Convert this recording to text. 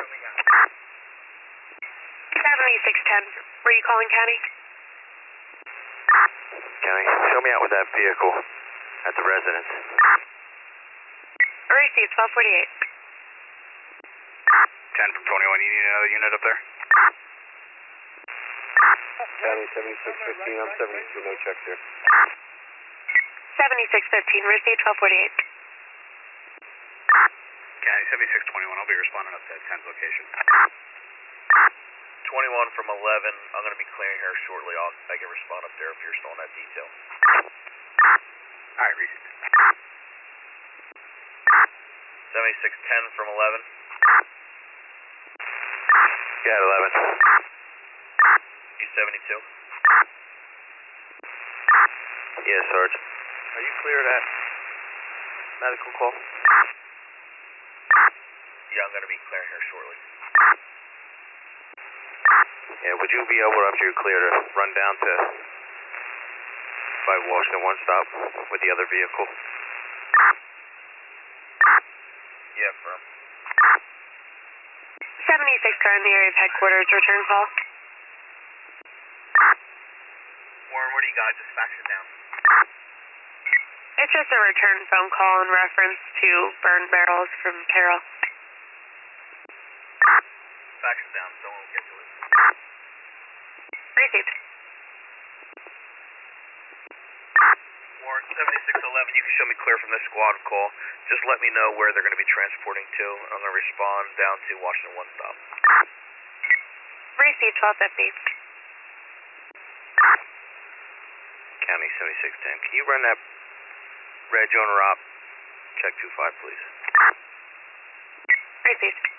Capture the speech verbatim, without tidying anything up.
seventy-six ten, were you calling County? County, show me out with that vehicle at the residence. Receive twelve forty-eight. ten from twenty-one, you need another unit up there? County seventy-six fifteen, I'm seventy-two, no check here. seventy-six fifteen, receive twelve forty-eight. County seventy-six twenty-one, I'll be responding up to that ten's location. twenty-one from eleven, I'm going to be clearing her shortly. I'll, I can respond up there if you're still on that detail. Alright, receive. seventy-six ten from eleven. Yeah, eleven. You seventy-two? Yes, Sarge. Are you clear of that medical call? Yeah, I'm going to be clearing her shortly. Yeah, would you be able, after you're clear, to run down to by Washington One Stop with the other vehicle? Yeah, firm. seventy-six car in the area of headquarters, return call. Warren, what do you got? Just fax it down. It's just a return phone call in reference to burn barrels from Carroll. Fax it down, someone will get to it. Received. Warren, seventy-six eleven, you can show me clear from this squad call. Just let me know where they're going to be transporting to. I'm going to respond down to Washington One Stop. Received twelve fifty. County seventy-six ten. Can you run that red owner op? Check two five, please. Received.